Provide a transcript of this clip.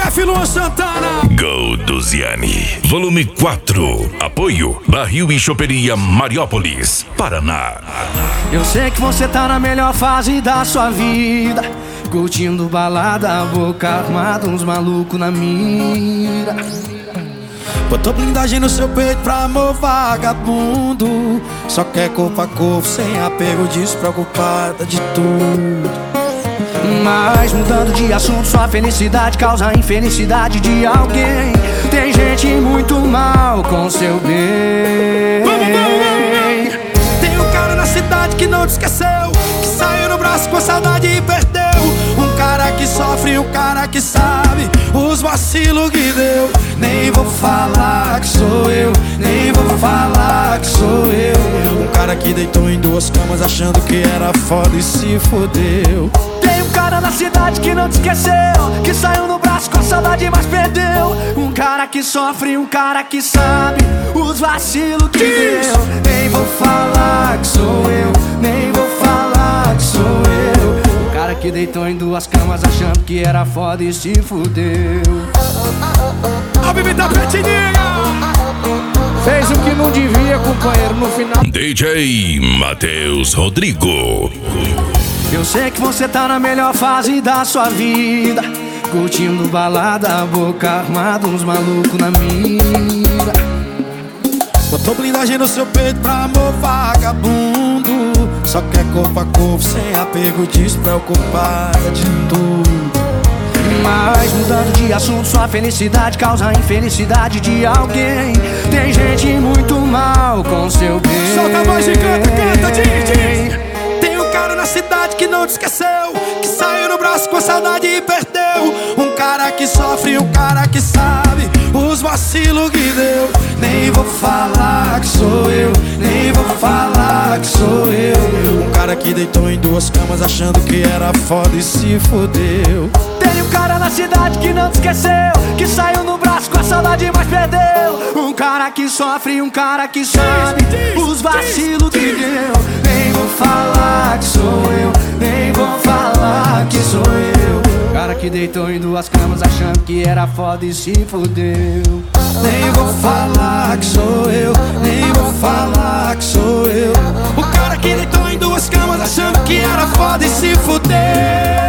Chefe Luan Santana. Gol do Ziane. Volume 4. Apoio Barril e Choperia Mariópolis, Paraná. Eu sei que você tá na melhor fase da sua vida, curtindo balada, boca armada, uns malucos na mira. Botou blindagem no seu peito pra amor vagabundo. Só quer corpo a corpo, sem apego, despreocupada de tudo. Mas mudando de assunto, sua felicidade causa a infelicidade de alguém. Tem gente muito mal com seu bem. Tem um cara na cidade que não te esqueceu, que saiu no braço com saudade e perdeu. Um cara que sofre, um cara que sabe os vacilos que deu. Nem vou falar que sou eu, nem vou falar que sou eu. Um cara que deitou em duas camas achando que era foda e se fodeu. Tem um cara na cidade que não te esqueceu, que saiu no braço com saudade mas perdeu. Um cara que sofre, um cara que sabe os vacilos que deu. Nem vou falar que sou eu, nem vou falar que sou eu. Um cara que deitou em duas camas achando que era foda e se fudeu. A Bibi da Petininha fez o que não devia, companheiro, no final. DJ Matheus Rodrigo. Eu sei que você tá na melhor fase da sua vida, curtindo balada, boca armada, uns malucos na mira. Botou blindagem no seu peito pra amor vagabundo. Só quer corpo a corpo, sem apego, despreocupada de tudo. Mas mudando de assunto, sua felicidade causa a infelicidade de alguém. Tem gente muito mal com seu bem. Solta a voz e canta, canta, diz. Tem um cara na cidade que não te esqueceu, que saiu no braço com saudade e perdeu. Um cara que sofre, um cara que sabe os vacilos que deu. Nem vou falar que sou eu, nem vou falar que sou eu. Um cara que deitou em duas camas achando que era foda e se fodeu. Tem um cara na cidade que não te esqueceu, que saiu no braço com a saudade mas perdeu. Um cara que sofre, um cara que sabe os vacilos que deu. Nem vou falar que sou eu, nem vou falar que sou eu. Cara que deitou em duas camas achando que era foda e se fudeu. Nem vou falar que sou eu, nem vou falar que sou eu. O cara que deitou em duas camas achando que era foda e se fudeu.